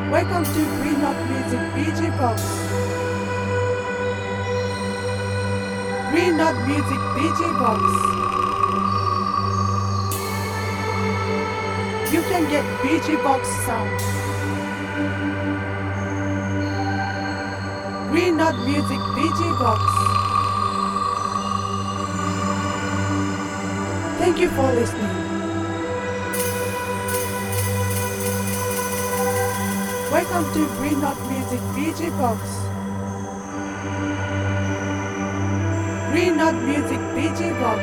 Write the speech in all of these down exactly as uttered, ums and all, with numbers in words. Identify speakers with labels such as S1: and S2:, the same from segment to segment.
S1: Welcome to Green Knot Music B G Box. Green Knot Music B G Box. You can get B G Box sound. Green Knot Music B G Box. Thank you for listening. Welcome to Green Knot Music B G Box. Green Knot Music B G Box.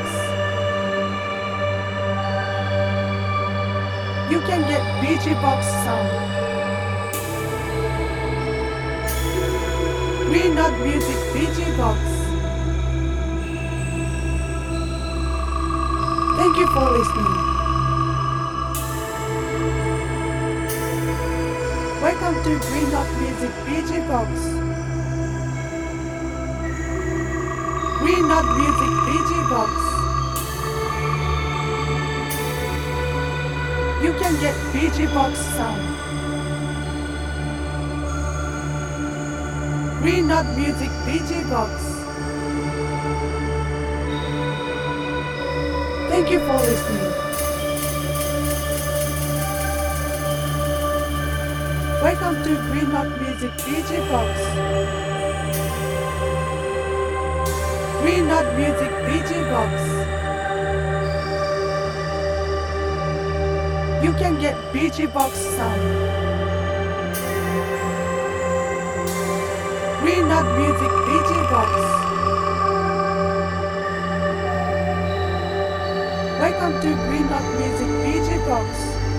S1: You can get B G Box sound. Green Knot Music B G Box. Thank you for listening. Welcome to Green Knot Music B G Box. Green Knot Music B G Box. You can get B G Box sound. Green Knot Music B G Box. Thank you for listening. Welcome to Green Knot Music B G Box. Green Knot Music B G Box. You can get B G Box sound. Green Knot Music B G Box. Welcome to Green Knot Music B G Box.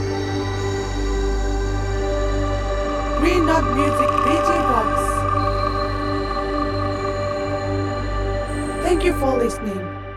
S1: Green Knot Music B G Box. Thank you for listening.